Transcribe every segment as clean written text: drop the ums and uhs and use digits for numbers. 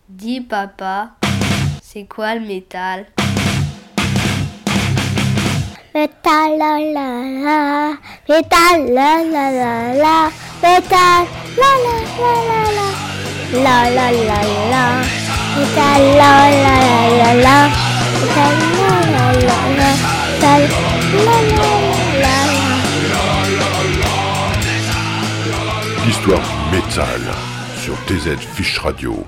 Dis papa, c'est quoi le métal? Métal la la la, métal la la la la, métal la la la la la la la, métal la la la la, métal la la la la, métal la la la la. L'histoire du métal sur TZ Fish Radio.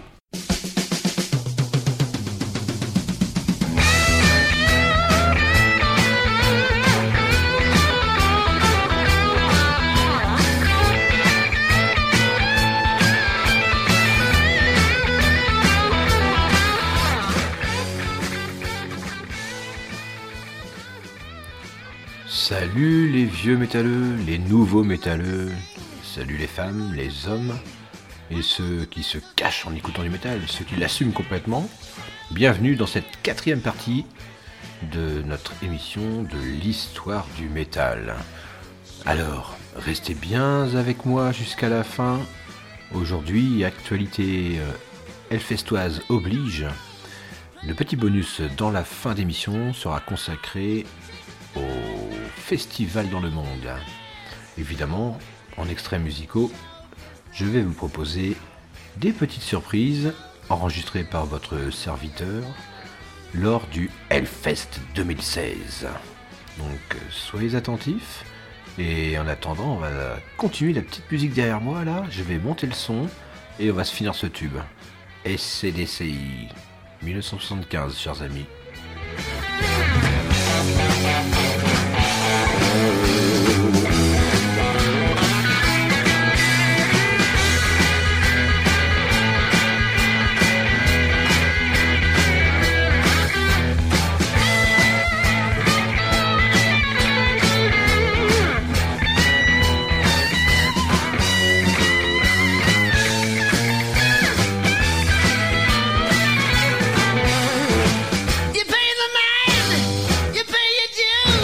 Salut les vieux métalleux, les nouveaux métalleux, salut les femmes, les hommes, et ceux qui se cachent en écoutant du métal, ceux qui l'assument complètement. Bienvenue dans cette 4e partie de notre émission de l'histoire du métal. Alors, restez bien avec moi jusqu'à la fin. Aujourd'hui, actualité Hellfestoise oblige. Le petit bonus dans la fin d'émission sera consacré au festival dans le monde. Évidemment, en extraits musicaux, je vais vous proposer des petites surprises enregistrées par votre serviteur lors du Hellfest 2016. Donc soyez attentifs, et en attendant, on va continuer la petite musique derrière moi là, je vais monter le son et on va se finir ce tube. AC/DC 1975, chers amis. You pay the man, you pay your dues.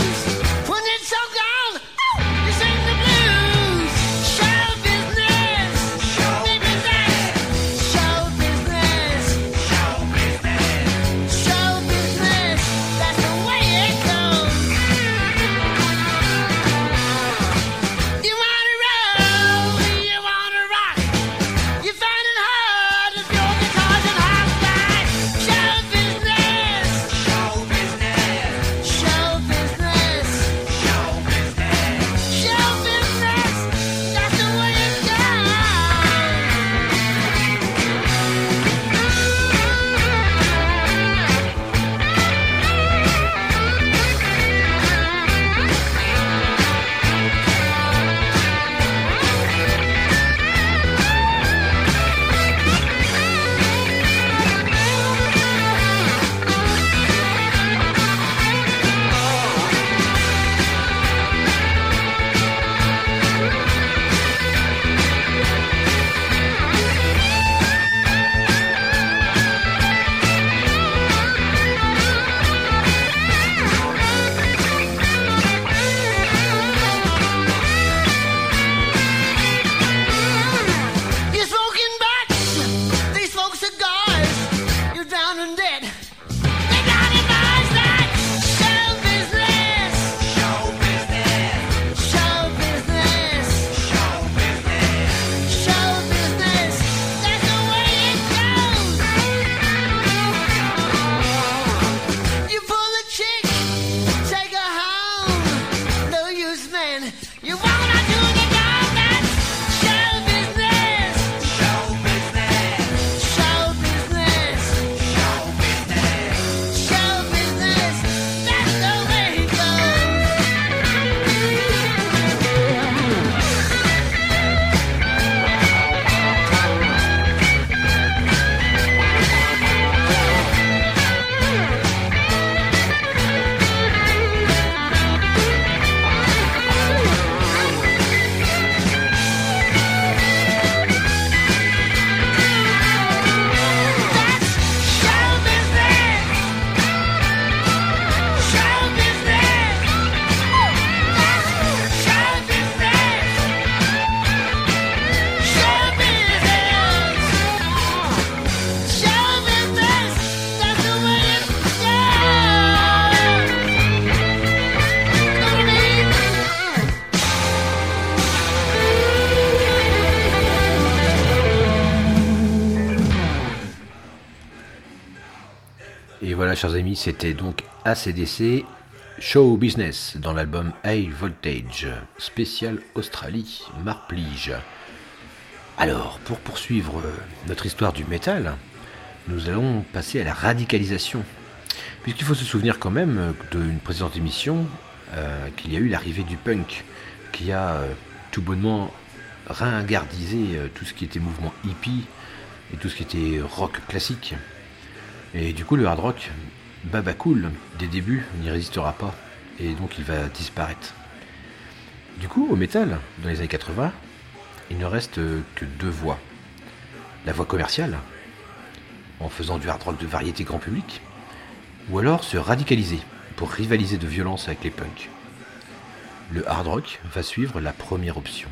Et voilà, chers amis, c'était donc AC/DC Show Business dans l'album High Voltage, spécial Australie, Marplige. Alors, pour poursuivre notre histoire du métal, nous allons passer à la radicalisation. Puisqu'il faut se souvenir quand même d'une précédente émission qu'il y a eu l'arrivée du punk, qui a tout bonnement ringardisé tout ce qui était mouvement hippie et tout ce qui était rock classique. Et du coup, le hard rock, baba cool, des débuts, n'y résistera pas. Et donc, il va disparaître. Du coup, au métal, dans les années 80, il ne reste que deux voies. La voie commerciale, en faisant du hard rock de variété grand public, ou alors se radicaliser pour rivaliser de violence avec les punks. Le hard rock va suivre la première option.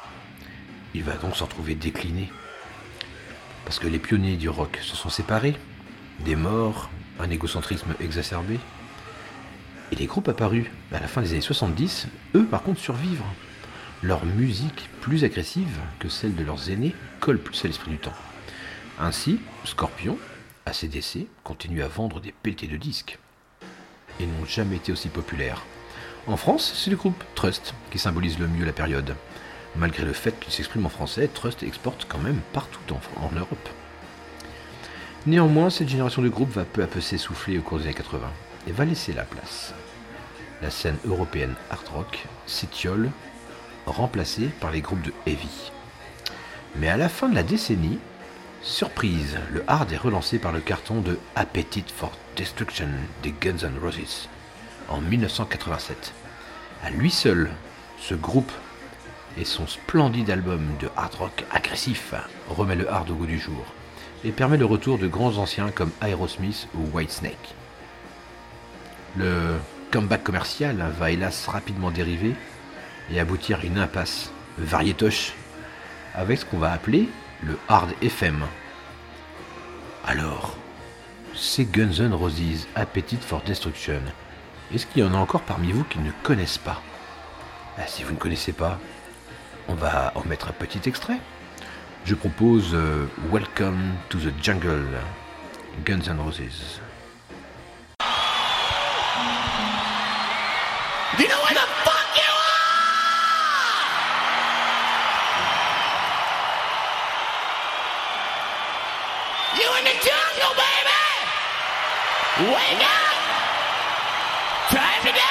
Il va donc s'en trouver décliné. Parce que les pionniers du rock se sont séparés, des morts, un égocentrisme exacerbé. Et les groupes apparus à la fin des années 70, eux par contre survivent. Leur musique, plus agressive que celle de leurs aînés, colle plus à l'esprit du temps. Ainsi, Scorpion, AC/DC, continuent à vendre des pelletés de disques. Et n'ont jamais été aussi populaires. En France, c'est le groupe Trust qui symbolise le mieux la période. Malgré le fait qu'il s'exprime en français, Trust exporte quand même partout en Europe. Néanmoins, cette génération de groupes va peu à peu s'essouffler au cours des années 80 et va laisser la place. La scène européenne hard rock s'étiole, remplacée par les groupes de heavy. Mais à la fin de la décennie, surprise, le hard est relancé par le carton de Appetite for Destruction des Guns N' Roses en 1987. À lui seul, ce groupe et son splendide album de hard rock agressif remet le hard au goût du jour et permet le retour de grands anciens comme Aerosmith ou Whitesnake. Le comeback commercial va hélas rapidement dériver et aboutir à une impasse variétoche avec ce qu'on va appeler le hard FM. Alors, ces Guns N' Roses, Appetite for Destruction, est-ce qu'il y en a encore parmi vous qui ne connaissent pas ? Si vous ne connaissez pas, on va en mettre un petit extrait. Je propose Welcome to the Jungle, Guns N' Roses. You know where the fuck you are? You in the jungle, baby! Wake up! Time to die!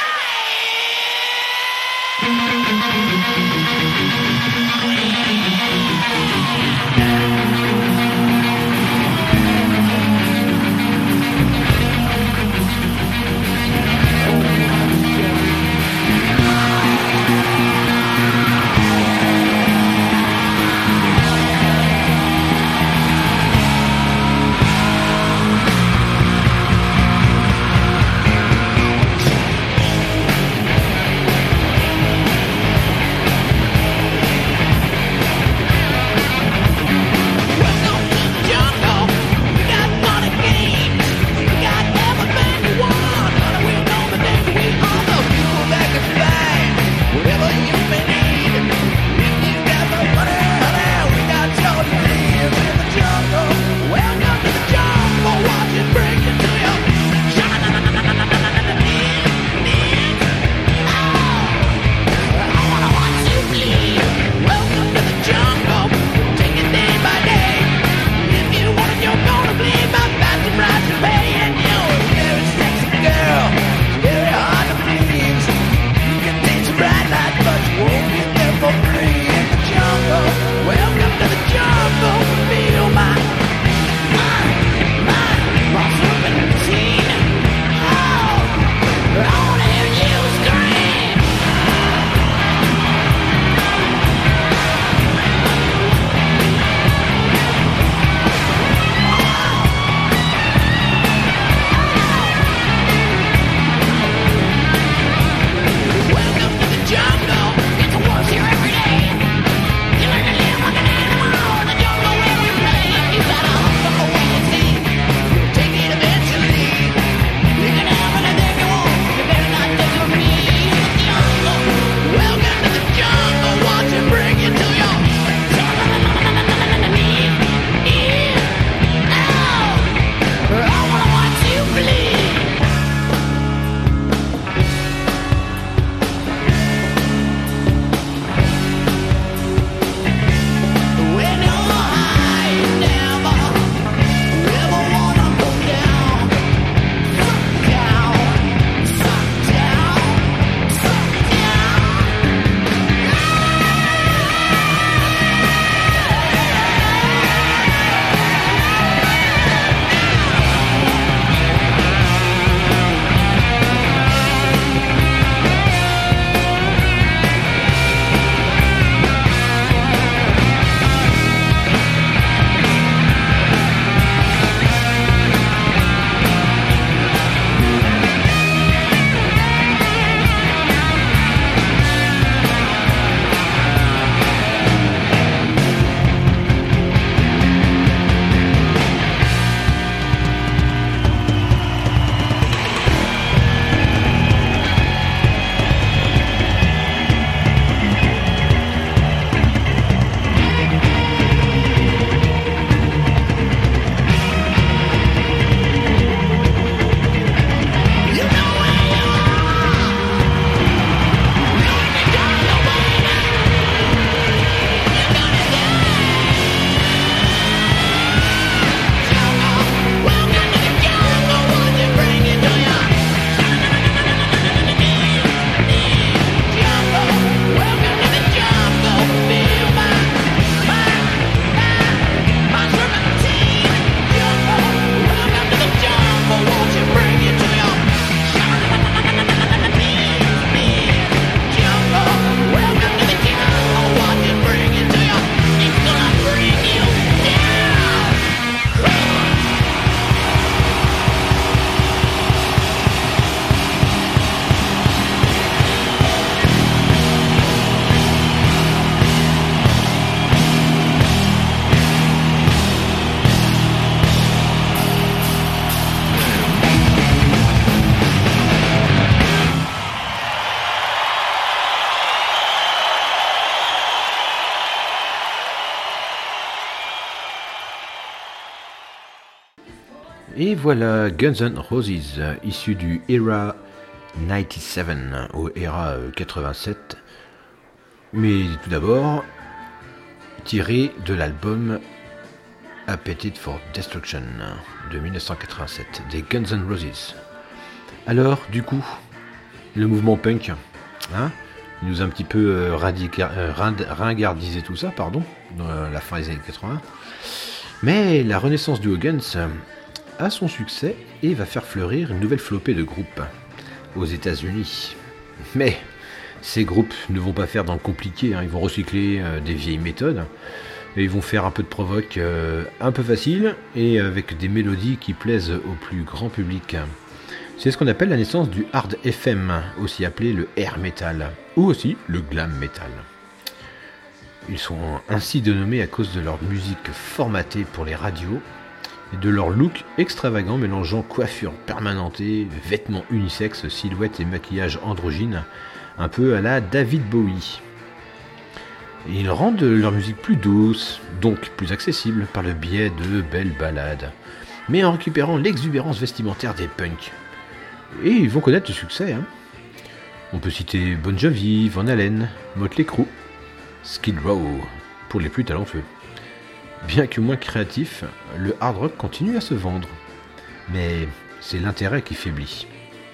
Et voilà Guns N' Roses, issu du Era 97 au Era 87. Mais tout d'abord, tiré de l'album Appetite for Destruction de 1987 des Guns N' Roses. Alors, du coup, le mouvement punk, hein, il nous a un petit peu ringardisé tout ça, pardon, dans la fin des années 80. Mais la renaissance du Guns a son succès et va faire fleurir une nouvelle flopée de groupes aux États-Unis. Mais ces groupes ne vont pas faire dans le compliqué, hein, ils vont recycler des vieilles méthodes. Et ils vont faire un peu de provoque un peu facile et avec des mélodies qui plaisent au plus grand public. C'est ce qu'on appelle la naissance du hard FM, aussi appelé le air metal, ou aussi le glam metal. Ils sont ainsi dénommés à cause de leur musique formatée pour les radios et de leur look extravagant mélangeant coiffure permanentée, vêtements unisexes, silhouettes et maquillage androgyne, un peu à la David Bowie. Et ils rendent leur musique plus douce, donc plus accessible par le biais de belles ballades, mais en récupérant l'exubérance vestimentaire des punks. Et ils vont connaître le succès. Hein. On peut citer Bon Jovi, Van Halen, Motley Crue, Skid Row, pour les plus talentueux. Bien que moins créatif, le hard rock continue à se vendre, mais c'est l'intérêt qui faiblit.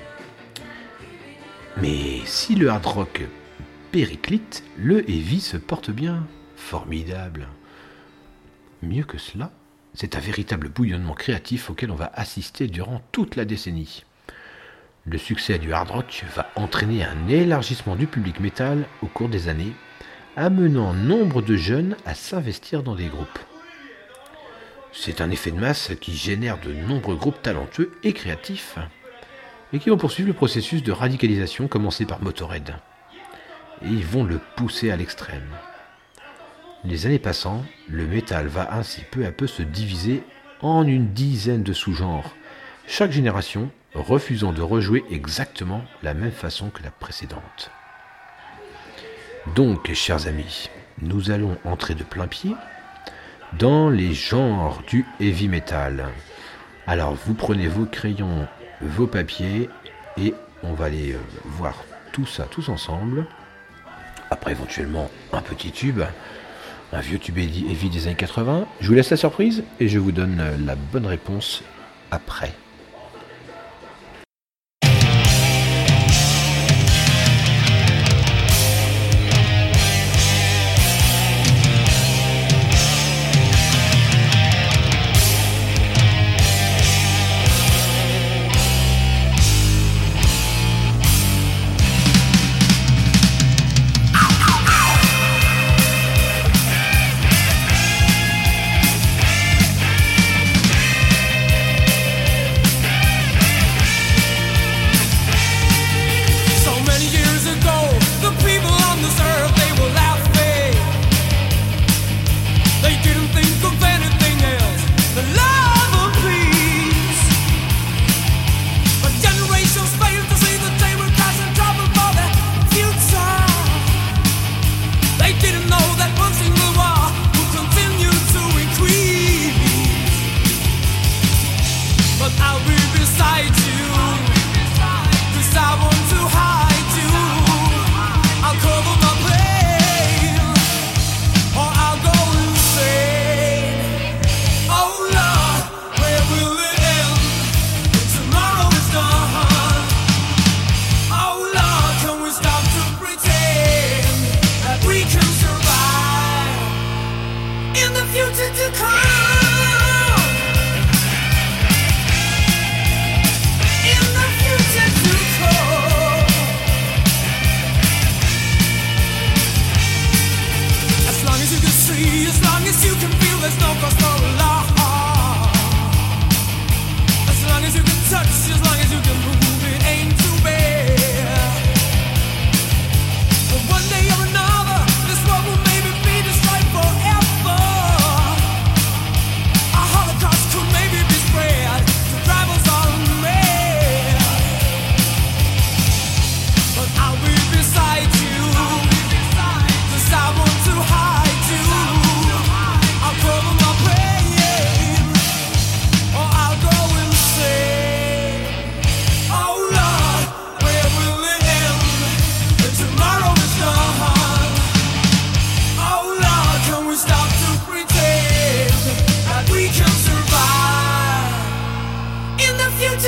Mais si le hard rock périclite, le heavy se porte bien. Formidable. Mieux que cela, c'est un véritable bouillonnement créatif auquel on va assister durant toute la décennie. Le succès du hard rock va entraîner un élargissement du public métal au cours des années, amenant nombre de jeunes à s'investir dans des groupes. C'est un effet de masse qui génère de nombreux groupes talentueux et créatifs, et qui vont poursuivre le processus de radicalisation commencé par Motörhead. Et ils vont le pousser à l'extrême. Les années passant, le métal va ainsi peu à peu se diviser en une dizaine de sous-genres, chaque génération refusant de rejouer exactement la même façon que la précédente. Donc, chers amis, nous allons entrer de plein pied dans les genres du heavy metal. Alors, vous prenez vos crayons, vos papiers, et on va aller voir tout ça tous ensemble. Après éventuellement un petit tube, un vieux tube heavy des années 80. Je vous laisse la surprise et je vous donne la bonne réponse après.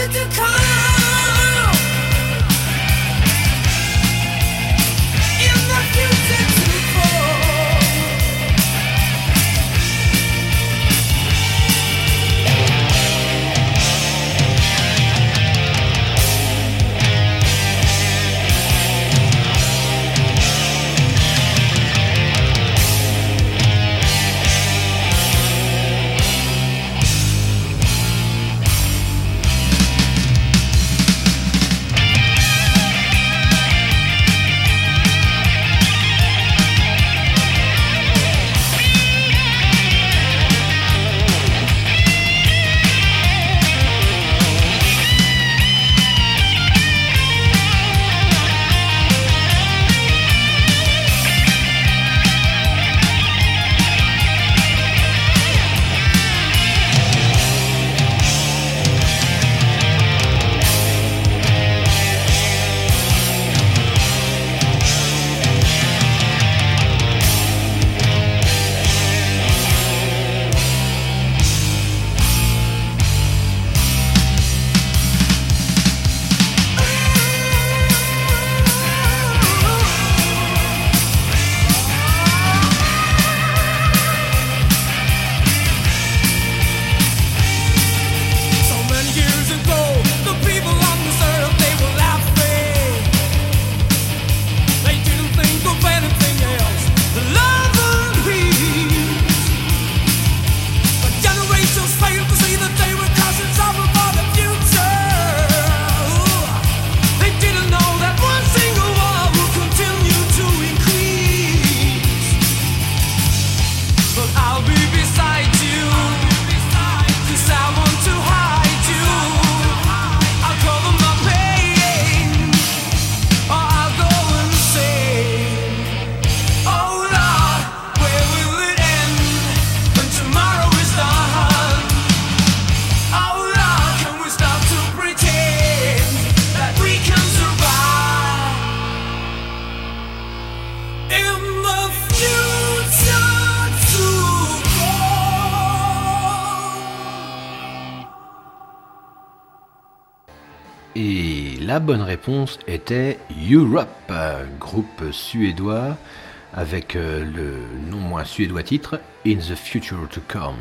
Et la bonne réponse était Europe, groupe suédois avec le non moins suédois titre In the Future to Come,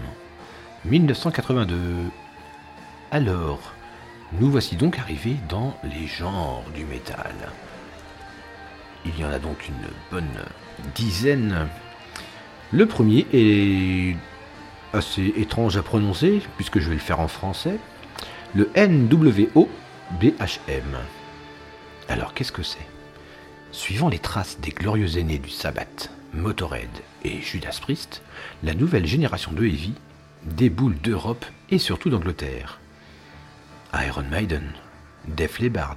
1982. Alors, nous voici donc arrivés dans les genres du métal. Il y en a donc une bonne dizaine. Le premier est assez étrange à prononcer, puisque je vais le faire en français. Le NWOBHM. Alors, qu'est-ce que c'est ? Suivant les traces des glorieux aînés du Sabbath, Motorhead et Judas Priest, la nouvelle génération de Heavy déboule d'Europe et surtout d'Angleterre. Iron Maiden, Def Leppard,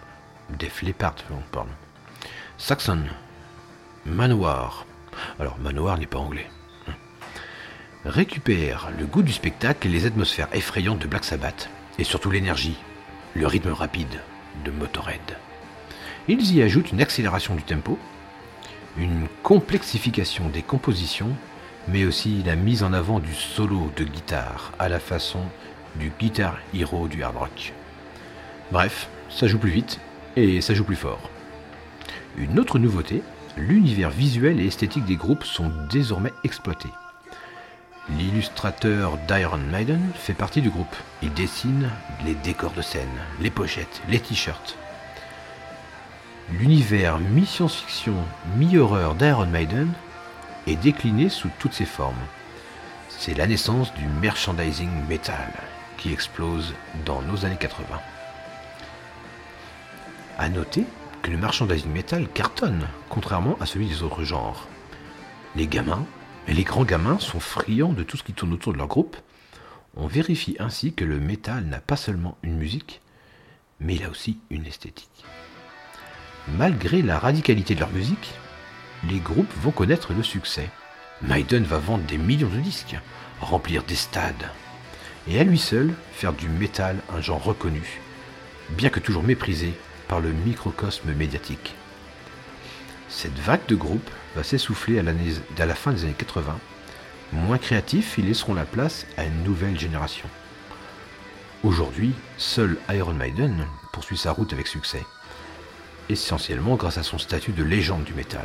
Saxon, Manowar, alors Manowar n'est pas anglais, récupère le goût du spectacle et les atmosphères effrayantes de Black Sabbath, et surtout l'énergie, le rythme rapide de Motorhead. Ils y ajoutent une accélération du tempo, une complexification des compositions, mais aussi la mise en avant du solo de guitare à la façon du Guitar Hero du hard rock. Bref, ça joue plus vite et ça joue plus fort. Une autre nouveauté, l'univers visuel et esthétique des groupes sont désormais exploités. L'illustrateur d'Iron Maiden fait partie du groupe. Il dessine les décors de scène, les pochettes, les t-shirts. L'univers mi-science-fiction, mi-horreur d'Iron Maiden est décliné sous toutes ses formes. C'est la naissance du merchandising metal qui explose dans nos années 80. À noter que le merchandising metal cartonne, contrairement à celui des autres genres. Les gamins et les grands gamins sont friands de tout ce qui tourne autour de leur groupe. On vérifie ainsi que le métal n'a pas seulement une musique, mais il a aussi une esthétique. Malgré la radicalité de leur musique, les groupes vont connaître le succès. Maiden va vendre des millions de disques, remplir des stades, et à lui seul faire du métal un genre reconnu, bien que toujours méprisé par le microcosme médiatique. Cette vague de groupes va s'essouffler à la fin des années 80. Moins créatifs, ils laisseront la place à une nouvelle génération. Aujourd'hui, seul Iron Maiden poursuit sa route avec succès, essentiellement grâce à son statut de légende du métal.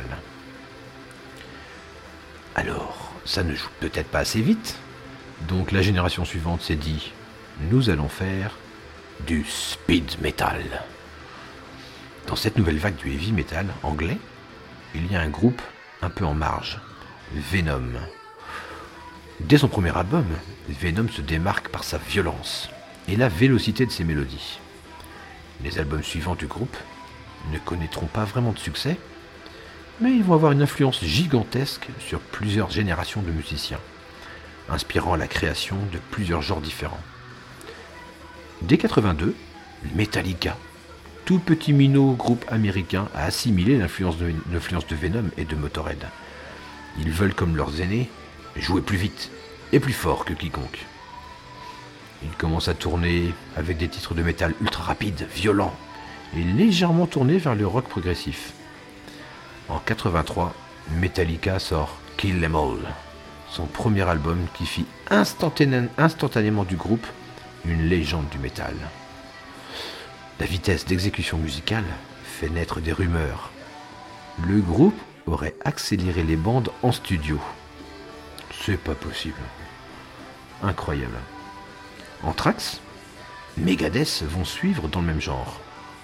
Alors, ça ne joue peut-être pas assez vite, donc la génération suivante s'est dit « Nous allons faire du speed metal ». Dans cette nouvelle vague du heavy metal anglais, il y a un groupe un peu en marge, Venom. Dès son premier album, Venom se démarque par sa violence et la vélocité de ses mélodies. Les albums suivants du groupe ne connaîtront pas vraiment de succès, mais ils vont avoir une influence gigantesque sur plusieurs générations de musiciens, inspirant la création de plusieurs genres différents. Dès 82, Metallica, tout petit minot groupe américain, a assimilé l'influence de Venom et de Motörhead. Ils veulent, comme leurs aînés, jouer plus vite et plus fort que quiconque. Ils commencent à tourner avec des titres de métal ultra rapides, violents et légèrement tournés vers le rock progressif. En 83, Metallica sort Kill 'Em All, son premier album qui fit instantanément du groupe une légende du métal. La vitesse d'exécution musicale fait naître des rumeurs. Le groupe aurait accéléré les bandes en studio. C'est pas possible. Incroyable. Anthrax, Megadeth vont suivre dans le même genre.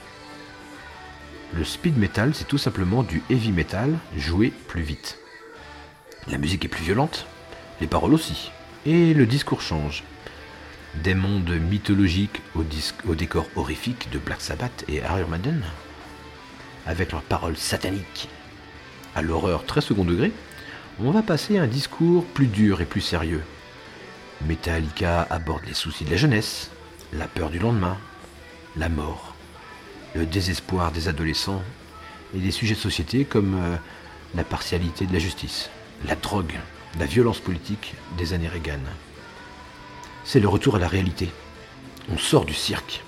Le speed metal, c'est tout simplement du heavy metal joué plus vite. La musique est plus violente, les paroles aussi, et le discours change. Des mondes mythologiques au décor horrifique de Black Sabbath et Iron Maiden, avec leurs paroles sataniques, à l'horreur très second degré, on va passer à un discours plus dur et plus sérieux. Metallica aborde les soucis de la jeunesse, la peur du lendemain, la mort, le désespoir des adolescents et des sujets de société comme la partialité de la justice, la drogue, la violence politique des années Reagan. C'est le retour à la réalité. On sort du cirque.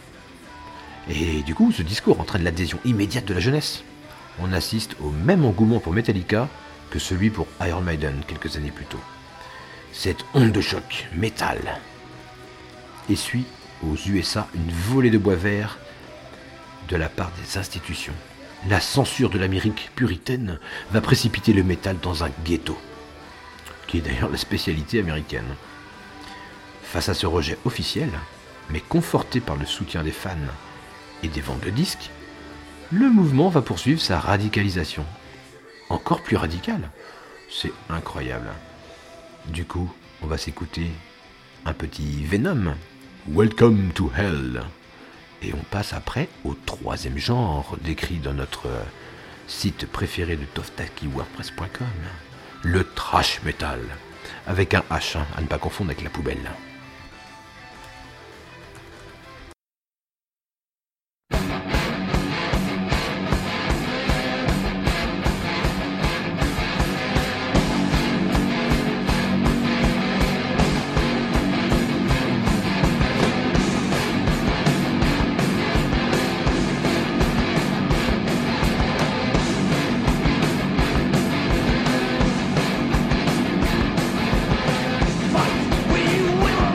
Et du coup, ce discours entraîne l'adhésion immédiate de la jeunesse. On assiste au même engouement pour Metallica que celui pour Iron Maiden quelques années plus tôt. Cette onde de choc métal essuie aux USA une volée de bois vert de la part des institutions. La censure de l'Amérique puritaine va précipiter le métal dans un ghetto, qui est d'ailleurs la spécialité américaine. Face à ce rejet officiel, mais conforté par le soutien des fans et des ventes de disques, le mouvement va poursuivre sa radicalisation. Encore plus radicale. C'est incroyable. Du coup, on va s'écouter un petit Venom, Welcome to Hell. Et on passe après au troisième genre décrit dans notre site préféré de toftaki.wordpress.com, le thrash metal, avec un H, à ne pas confondre avec la poubelle. We will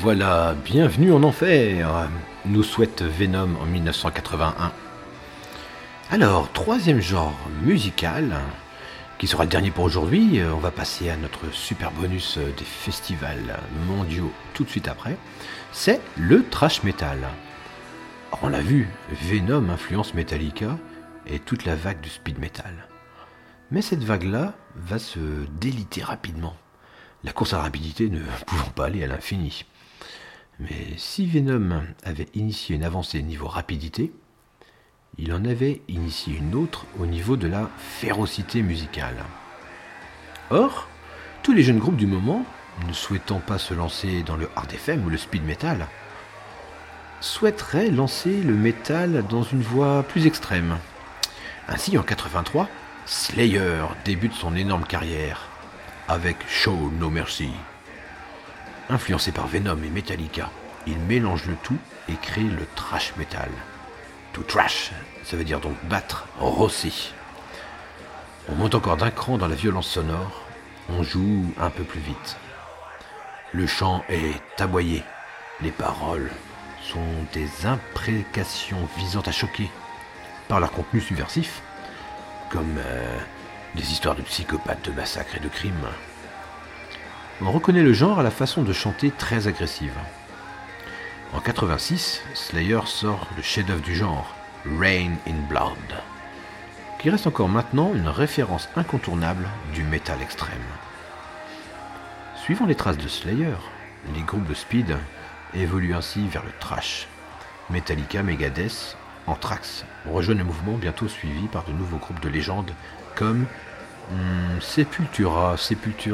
voilà, bienvenue en enfer, nous souhaite Venom en 1981. Alors, troisième genre musical, qui sera le dernier pour aujourd'hui, on va passer à notre super bonus des festivals mondiaux tout de suite après, c'est le thrash metal. Alors, on l'a vu, Venom influence Metallica et toute la vague du speed metal. Mais cette vague-là va se déliter rapidement, la course à la rapidité ne pouvant pas aller à l'infini. Mais si Venom avait initié une avancée niveau rapidité, il en avait initié une autre au niveau de la férocité musicale. Or, tous les jeunes groupes du moment, ne souhaitant pas se lancer dans le hard FM ou le speed metal, souhaiteraient lancer le métal dans une voie plus extrême. Ainsi, en 83, Slayer débute son énorme carrière avec Show No Mercy. Influencé par Venom et Metallica, il mélange le tout et crée le thrash metal. To thrash, ça veut dire donc battre, rosser. On monte encore d'un cran dans la violence sonore, on joue un peu plus vite. Le chant est aboyé, les paroles sont des imprécations visant à choquer par leur contenu subversif, comme des histoires de psychopathes, de massacres et de crimes. On reconnaît le genre à la façon de chanter très agressive. En 86, Slayer sort le chef-d'œuvre du genre, Rain in Blood, qui reste encore maintenant une référence incontournable du métal extrême. Suivant les traces de Slayer, les groupes de speed évoluent ainsi vers le thrash. Metallica, Megadeth, Anthrax rejoignent le mouvement, bientôt suivi par de nouveaux groupes de légendes comme Sepultura.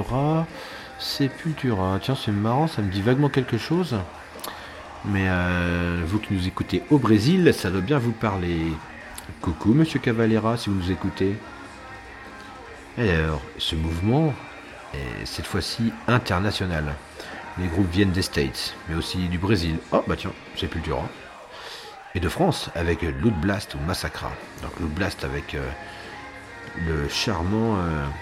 Tiens, c'est marrant, ça me dit vaguement quelque chose. Mais vous qui nous écoutez au Brésil, ça doit bien vous parler. Coucou Monsieur Cavalera, si vous nous écoutez. Alors, ce mouvement est cette fois-ci international. Les groupes viennent des States, mais aussi du Brésil. Oh bah tiens, Sepultura. Et de France, avec Loot Blast ou Massacra. Donc Loot Blast avec le charmant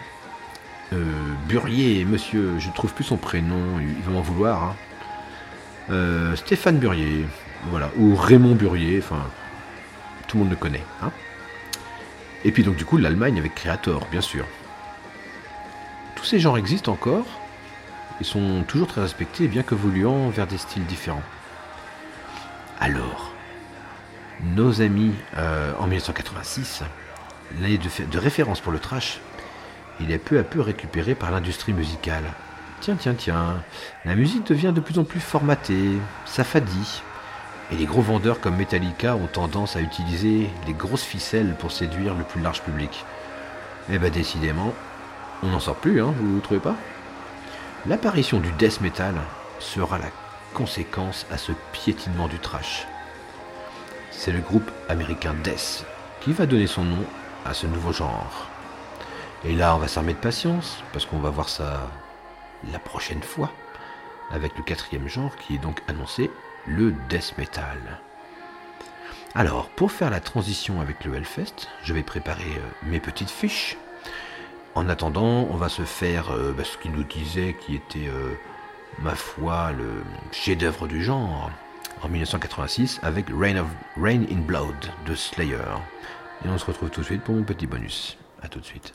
Burier, monsieur, je ne trouve plus son prénom, il va m'en vouloir. Hein. Stéphane Burier, voilà, ou Raymond Burier, enfin, tout le monde le connaît. Hein. Et puis donc du coup l'Allemagne avec Creator, bien sûr. Tous ces genres existent encore, et sont toujours très respectés, bien qu'évoluant vers des styles différents. Alors, nos amis en 1986, l'année de référence pour le thrash, il est peu à peu récupéré par l'industrie musicale. Tiens, la musique devient de plus en plus formatée, s'affadit, et les gros vendeurs comme Metallica ont tendance à utiliser les grosses ficelles pour séduire le plus large public. Et bah décidément, on n'en sort plus, hein, vous trouvez pas ? L'apparition du death metal sera la conséquence à ce piétinement du thrash. C'est le groupe américain Death qui va donner son nom à ce nouveau genre. Et là, on va s'armer de patience, parce qu'on va voir ça la prochaine fois, avec le quatrième genre qui est donc annoncé, le death metal. Alors, pour faire la transition avec le Hellfest, je vais préparer mes petites fiches. En attendant, on va se faire ce qu'il nous disait qui était, ma foi, le chef-d'œuvre du genre, en 1986, avec Rain in Blood de Slayer. Et on se retrouve tout de suite pour mon petit bonus. A tout de suite.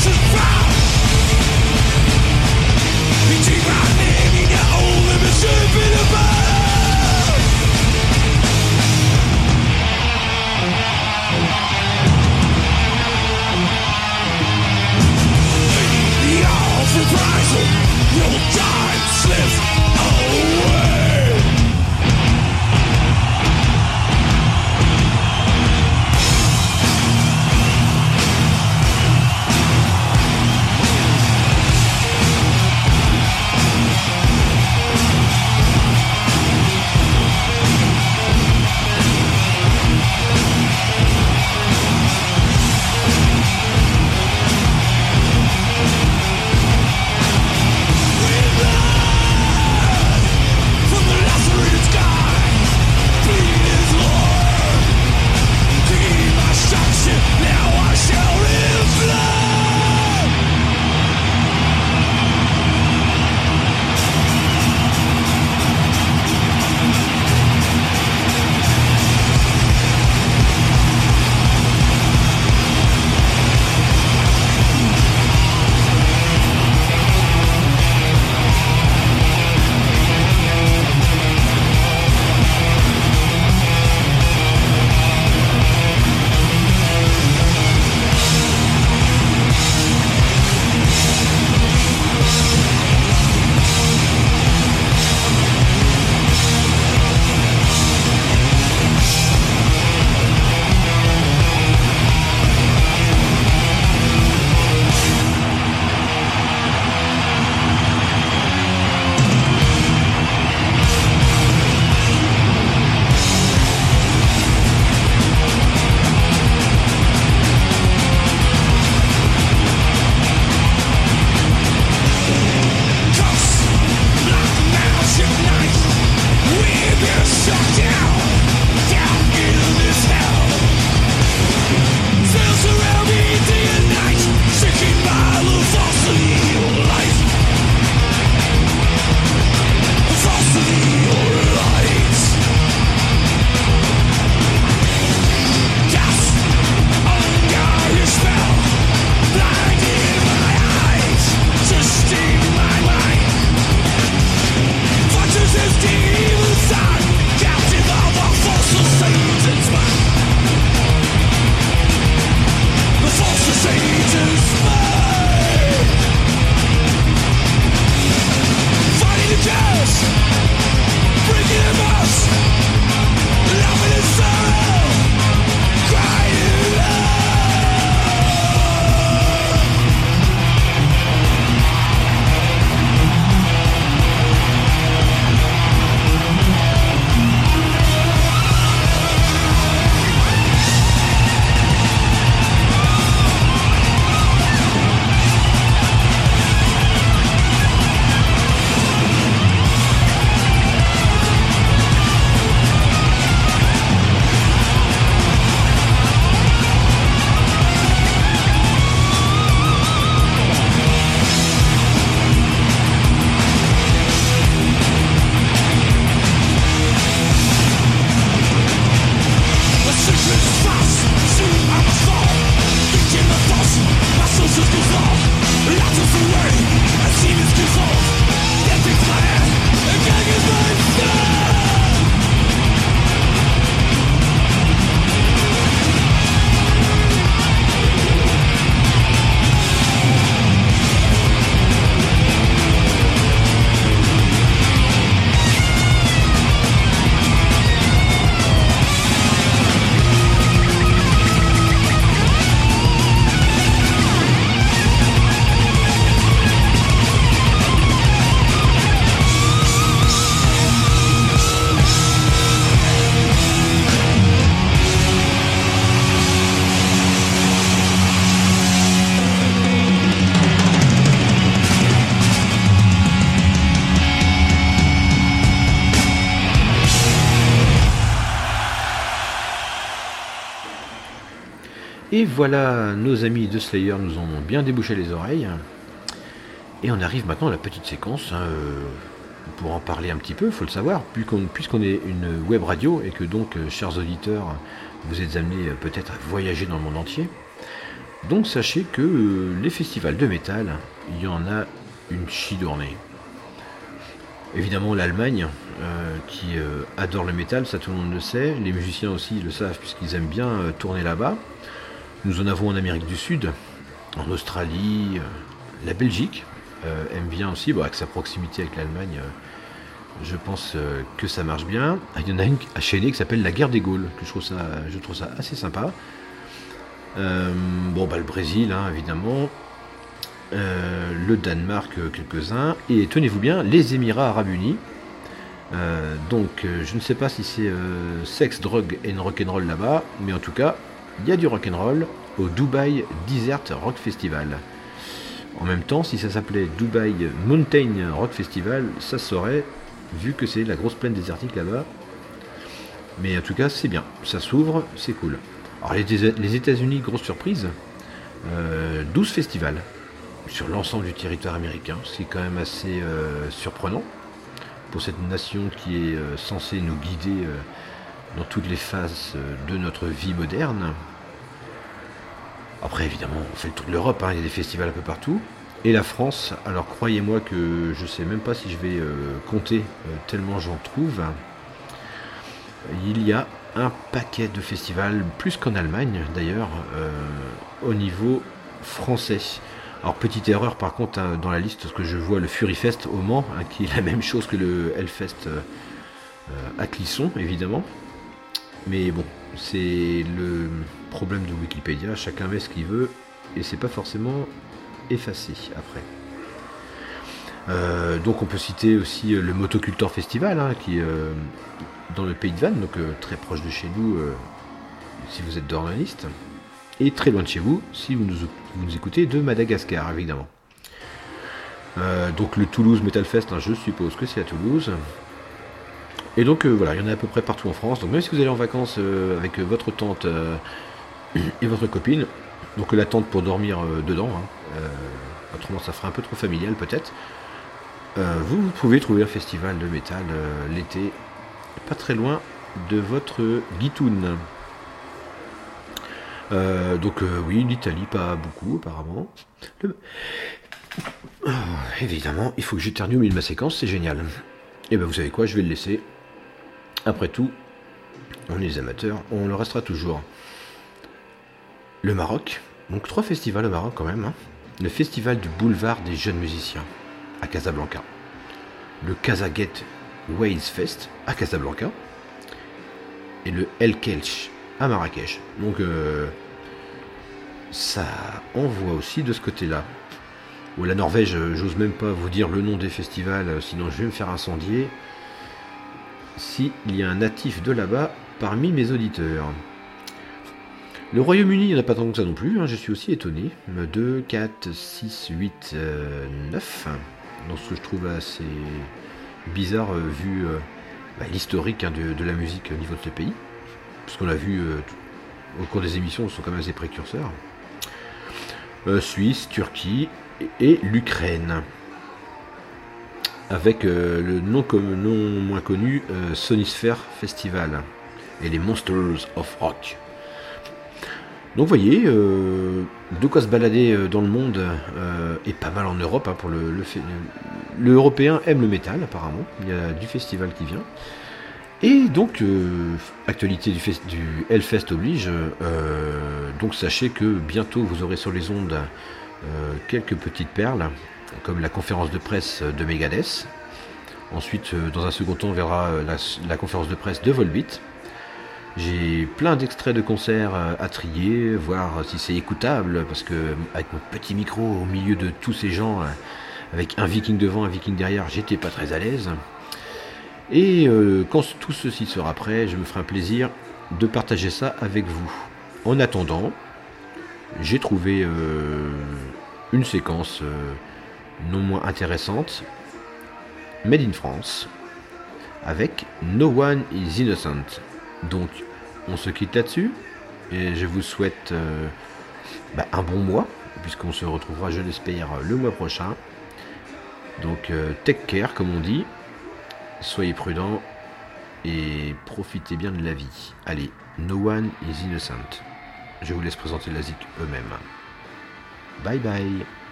Et voilà, nos amis de Slayer nous ont bien débouché les oreilles. Et on arrive maintenant à la petite séquence. Pour en parler un petit peu, il faut le savoir, puisqu'on est une web radio et que donc, chers auditeurs, vous êtes amenés peut-être à voyager dans le monde entier. Donc sachez que les festivals de métal, il y en a une chidournée. Évidemment l'Allemagne, qui adore le métal, ça tout le monde le sait. Les musiciens aussi le savent puisqu'ils aiment bien tourner là-bas. Nous en avons en Amérique du Sud, en Australie, la Belgique aime bien aussi, avec sa proximité avec l'Allemagne. Je pense que ça marche bien. Il y en a une chaînée qui s'appelle La Guerre des Gaules, que je trouve ça assez sympa. Le Brésil, évidemment. Le Danemark, quelques-uns. Et tenez-vous bien, les Émirats Arabes Unis. Je ne sais pas si c'est sexe, drogue et rock'n'roll là-bas, mais en tout cas, il y a du rock'n'roll au Dubai Desert Rock Festival. En même temps, si ça s'appelait Dubai Mountain Rock Festival, ça saurait, vu que c'est la grosse plaine désertique là-bas. Mais en tout cas, c'est bien. Ça s'ouvre, c'est cool. Alors les États-Unis, grosse surprise, 12 festivals sur l'ensemble du territoire américain, ce qui est quand même assez surprenant pour cette nation qui est censée nous guider dans toutes les phases de notre vie moderne. Après, évidemment, on fait le tour de l'Europe, il y a des festivals un peu partout. Et la France, alors croyez-moi que je ne sais même pas si je vais compter tellement j'en trouve. Il y a un paquet de festivals, plus qu'en Allemagne d'ailleurs, au niveau français. Alors petite erreur par contre dans la liste, parce que je vois le Furyfest au Mans, qui est la même chose que le Hellfest à Clisson évidemment. Mais bon, c'est le problème de Wikipédia, chacun met ce qu'il veut et c'est pas forcément effacé après. Donc on peut citer aussi le Motocultor Festival, qui est dans le Pays de Vannes, donc très proche de chez nous si vous êtes journaliste, et très loin de chez vous si vous nous écoutez de Madagascar évidemment. Donc le Toulouse Metal Fest, je suppose que c'est à Toulouse. Et donc voilà, il y en a à peu près partout en France. Donc même si vous allez en vacances avec votre tante et votre copine, donc la tente pour dormir dedans, autrement ça fera un peu trop familial peut-être, vous pouvez trouver un festival de métal l'été, pas très loin de votre guitoune. Oui, l'Italie, pas beaucoup apparemment. Évidemment, il faut que j'éternue au milieu de ma séquence, c'est génial. Et vous savez quoi, je vais le laisser. Après tout, on est des amateurs, on le restera toujours. Le Maroc, donc 3 festivals au Maroc quand même. Le festival du boulevard des jeunes musiciens à Casablanca. Le Casagate Ways Fest à Casablanca. Et le El Kelch à Marrakech. Donc ça envoie aussi de ce côté-là. Ou la Norvège, j'ose même pas vous dire le nom des festivals, sinon je vais me faire incendier. S'il y a un natif de là-bas parmi mes auditeurs. Le Royaume-Uni, il n'y en a pas tant que ça non plus, je suis aussi étonné. 2, 4, 6, 8, 9. Donc ce que je trouve assez bizarre vu l'historique de la musique au niveau de ce pays. Parce qu'on l'a vu au cours des émissions, ce sont quand même assez précurseurs. Suisse, Turquie et l'Ukraine. Avec le non moins connu Sonisphere Festival et les Monsters of Rock. Donc vous voyez, de quoi se balader dans le monde et pas mal en Europe pour le Européen aime le métal apparemment, il y a du festival qui vient. Et donc, actualité du Hellfest oblige, donc sachez que bientôt vous aurez sur les ondes quelques petites perles, comme la conférence de presse de Megadeth. Ensuite, dans un second temps, on verra la conférence de presse de Volbeat. J'ai plein d'extraits de concerts à trier, voir si c'est écoutable, parce que avec mon petit micro au milieu de tous ces gens, avec un viking devant, un viking derrière, j'étais pas très à l'aise. Et quand tout ceci sera prêt, je me ferai un plaisir de partager ça avec vous. En attendant, j'ai trouvé une séquence non moins intéressante, Made in France, avec No One is Innocent. Donc, on se quitte là-dessus, et je vous souhaite un bon mois, puisqu'on se retrouvera, je l'espère, le mois prochain. Donc, take care, comme on dit. Soyez prudents et profitez bien de la vie. Allez, No One is Innocent. Je vous laisse présenter la ZIC eux-mêmes. Bye bye.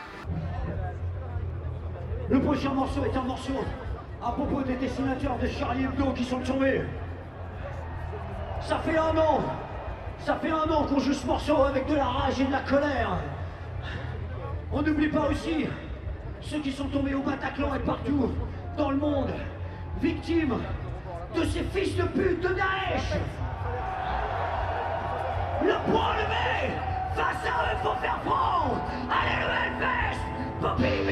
Le prochain morceau est un morceau à propos des dessinateurs de Charlie Hebdo qui sont tombés. Ça fait un an qu'on joue ce morceau avec de la rage et de la colère. On n'oublie pas aussi ceux qui sont tombés au Bataclan et partout dans le monde, victimes de ces fils de pute de Daesh. Le poing levé, face à eux faut faire front. Allez le Hellfest, Poppy